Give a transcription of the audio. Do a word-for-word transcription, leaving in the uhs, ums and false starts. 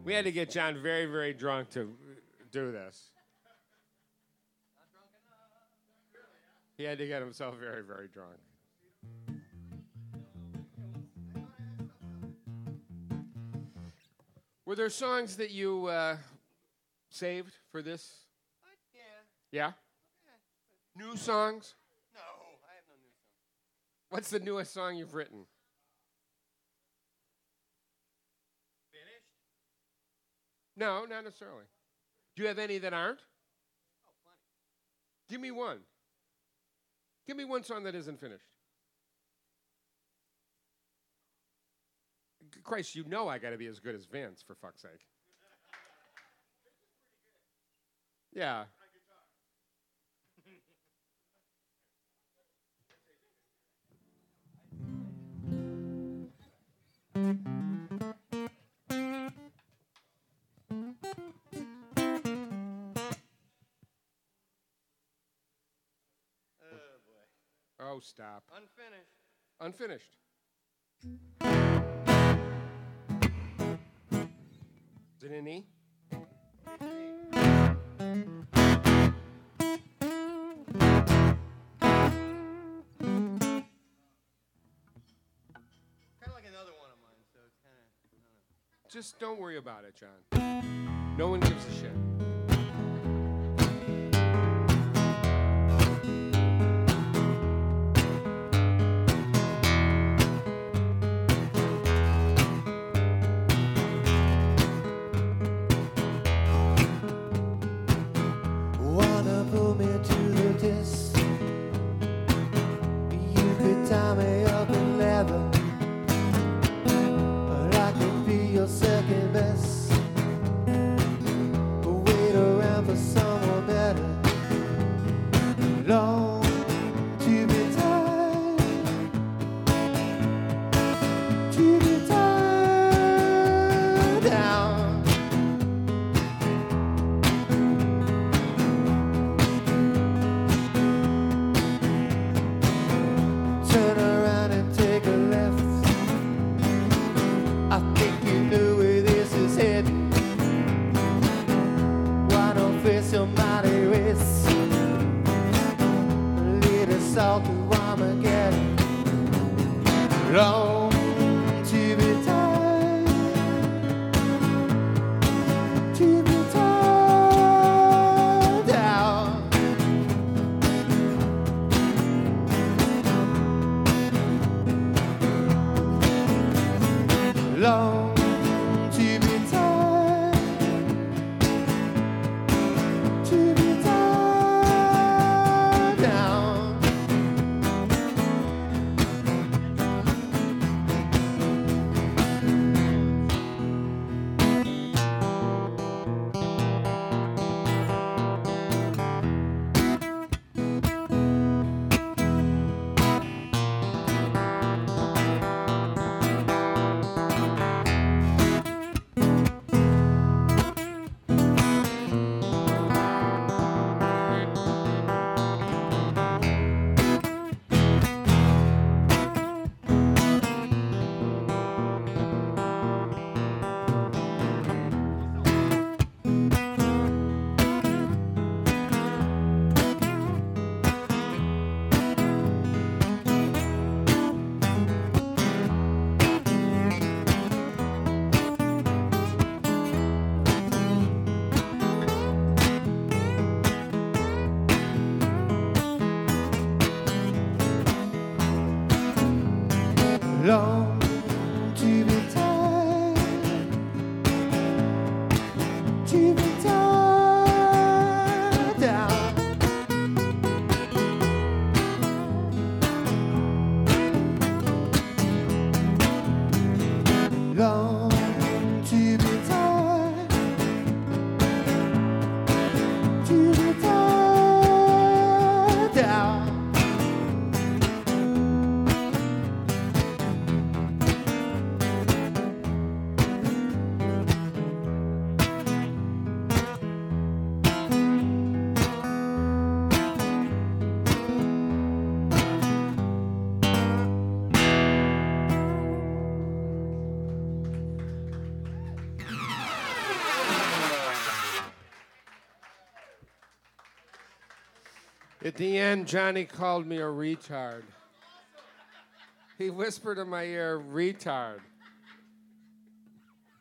We had to get John very, very drunk to do this. Not drunk enough. He had to get himself very, very drunk. Were there songs that you uh, saved for this? Uh, yeah. Yeah? New songs? No, I have no new song. What's the newest song you've written? Finished? No, not necessarily. Do you have any that aren't? Oh, plenty. Give me one. Give me one song that isn't finished. Christ, you know I got to be as good as Vince, for fuck's sake. Yeah. Oh, boy. Oh, stop. Unfinished. Unfinished. Is it in E? Kind of like another one of mine, so it's kind of, I don't know. Just don't worry about it, John. No one gives a shit. Wanna pull me to the test? You could tie me up in leather, but I could be your second best. Wait around for someone better. Long to be tied, to be tied down. Turn around and take a left. I think you know where this is heading. Why don't face your mighty race? Lead us all to Armageddon. Long to be tied, to be tied down. Long to be tied, to be tied down. At the end, Johnny called me a retard. He whispered in my ear, retard.